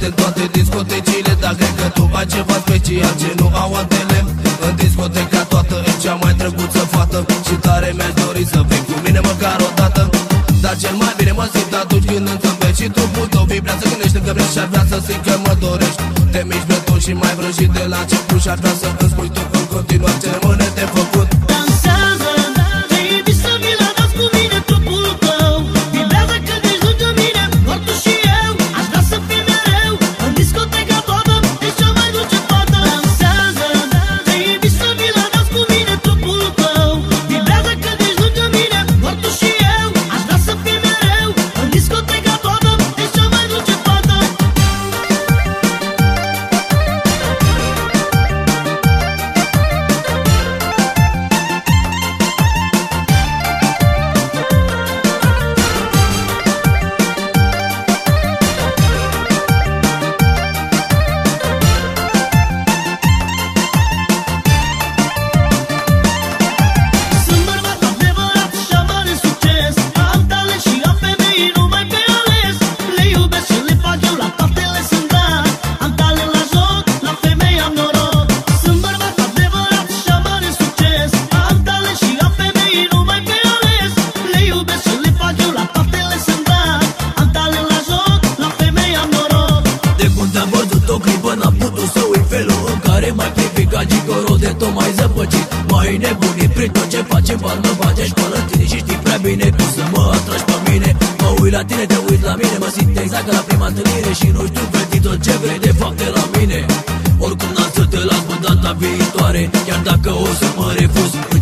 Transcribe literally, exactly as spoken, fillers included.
de toate discotecile, dar cred că tu ai ceva special ce nu au altele. În discoteca toată e cea mai drăguță fată și tare mi-aș dori să vii cu mine măcar o dată. Dar cel mai bine mă simt atunci când îmi zâmbești și trupul tău vibrează când ești lângă mine și ar vrea să simt că mă dorești. Te miști pe tot și mai vrăjit de la început și ar vrea să îmi spui tu în continuare ce rămâne de făcut. Dansează, te iubi să mi la dans cu mine trupul tău. Vibrează când ești lângă mine, doar tu și eu. Aș vrea să fii mereu în discoteca toată, ești cea mai dulce fată. Dansează, te iubi să mi la dans cu mine trupul tău. Vibrează când ești lângă mine, doar tu și eu. Aș vrea să fii mereu în discoteca toată, ești cea mai dulce fată. Sunt bărbat adevărat și am mare succes. Am talent și am femei numai pe ales. Le iubesc și le fac eu, la toate le sunt dat. Am talent la joc, la femei am noroc. Sunt bărbat adevărat și am mare succes. Am talent și am femei numai pe ales. Le iubesc și le fac eu, la toate le sunt dat. Am talent la joc, la femei am noroc. De când te-am văzut o clipă n-am putut să uit felul în care m-ai privit ca gigoro de tot mai zăpăcit. M-ai nebunit prin tot ce facem, bani mă face școală în tine și știi prea bine cum să mă atragi pe mine. Mă uit la tine, te uit la mine, mă simt exact ca la prima întâlnire și nu știu feti tot ce vrei de fapt de la mine. Oricum n-am să te las până data viitoare, chiar dacă o să mă refuz.